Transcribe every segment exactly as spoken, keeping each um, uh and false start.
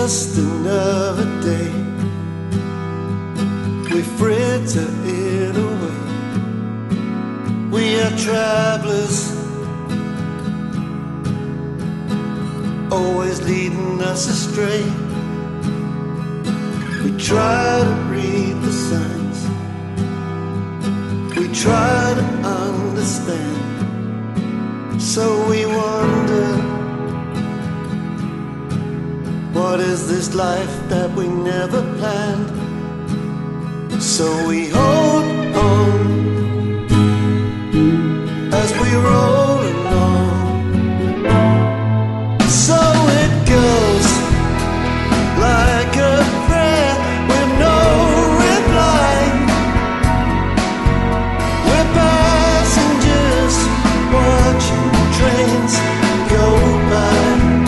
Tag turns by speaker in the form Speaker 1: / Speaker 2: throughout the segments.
Speaker 1: just another day. We fritter it away. We are travelers, always leading us astray. We try to read the signs, we try to understand. So we wonder, what is this life that we never planned? So we hold on as we roll along. So it goes like a prayer with no reply. We're passengers watching trains go by,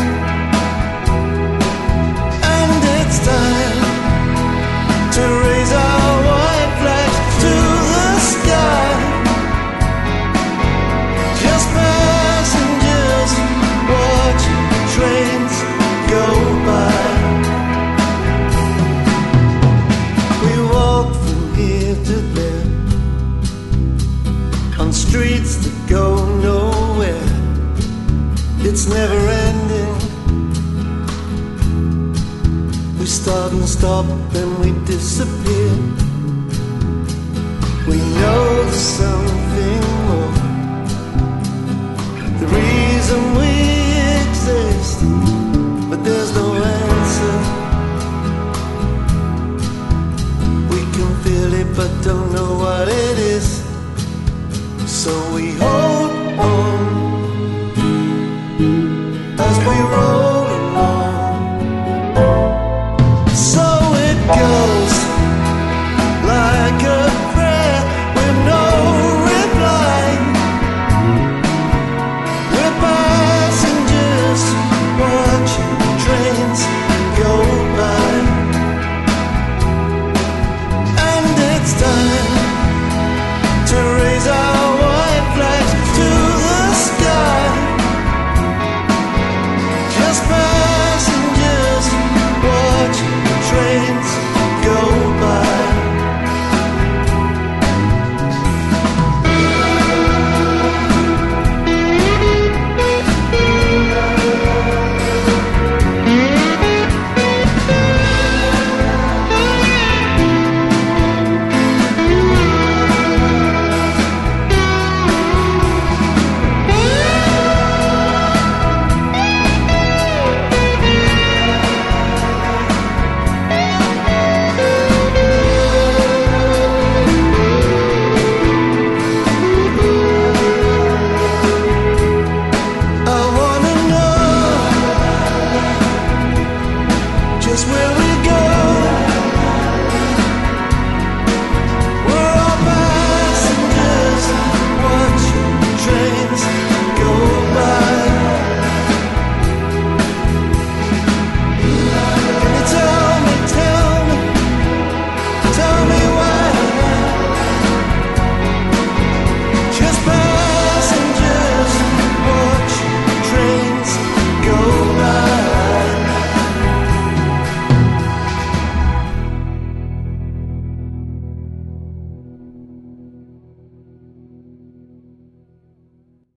Speaker 1: and it's time to raise our white flags to the sky. Just passengers watching trains go by. We walk from here to there on streets that go nowhere. It's never ending. We start and stop, then we disappear. We know there's something more, the reason we exist, but there's no answer. We can feel it but don't know what it is. So we hold on as we roll